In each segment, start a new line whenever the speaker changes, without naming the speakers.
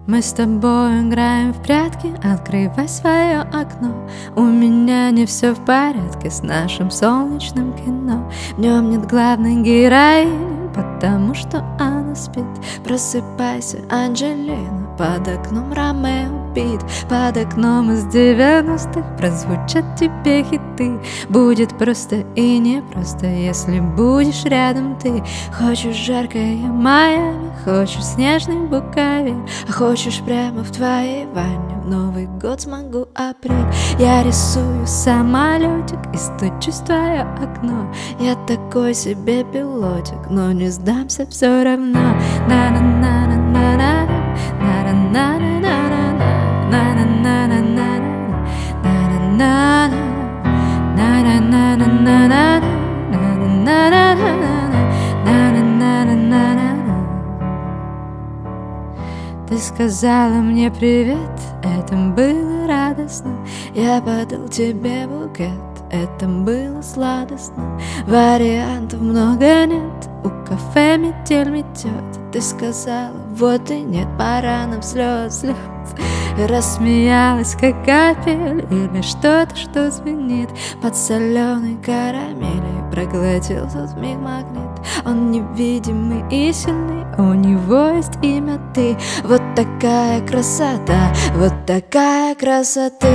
Мы с тобой играем в прятки, открывай свое окно. У меня не все в порядке с нашим солнечным кино. В нем нет главной героини, потому что она спит. Просыпайся, Анджелина, под окном Ромео пит. Под окном из 90-х прозвучат тебе хиты. Будет просто и непросто, если будешь рядом ты. Хочешь жаркое Майами, хочешь снежный Буковель, а хочешь прямо в твоей ванне в Новый год смогу апрель. Я рисую самолетик и стучусь в твое окно. Я такой себе пилотик, но не сдамся все равно. На-на-на-на-на-на, ты сказала мне привет, это было радостно. Я подал тебе букет, это было сладостно. Вариантов много нет, у кафе метель метет. Ты сказала, вот и нет, пора нам слез. Рассмеялась, как капель, или что-то, что звенит под соленой карамелью. Проглотил тот миг магнит. Он невидимый и сильный, у него есть имя ты. Вот такая красота, вот такая красота.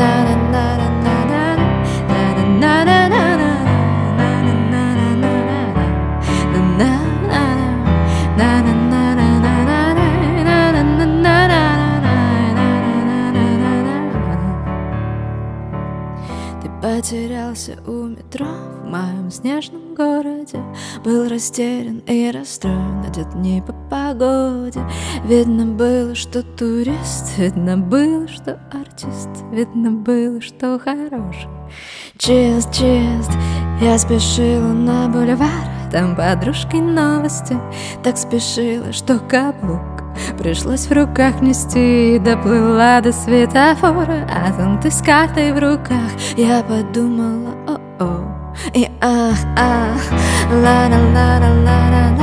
Потерялся у метро в моем снежном городе. Был растерян и расстроен, одет не по погоде. Видно было, что турист, видно было, что артист, видно было, что хороший. Чист, чист, я спешила на бульвар, там подружки новости. Так спешила, что каблук пришлось в руках нести. Доплыла до светофора, а там ты с картой в руках. Я подумала, о-о, и ах-ах. Ла-ла-ла-ла-ла-ла-ла,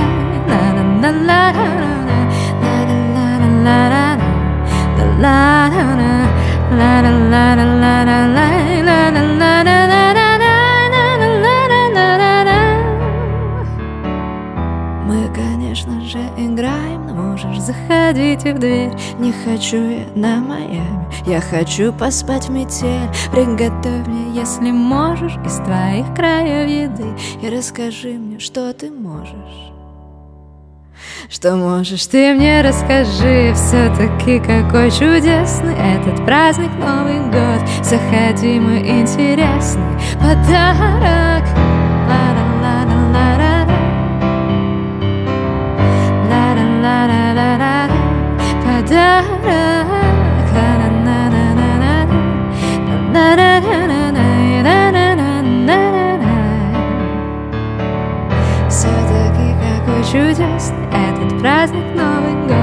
мы, конечно же, играем, но можешь заходить и в дверь. Не хочу я на Майами, я хочу поспать в метель. Приготовь мне, если можешь, из твоих краев еды. И расскажи мне, что ты можешь. Что можешь, ты мне расскажи. Все-таки какой чудесный этот праздник Новый год. Заходи, мой интересный подарок. Все-таки какой чудесный этот праздник Новый год.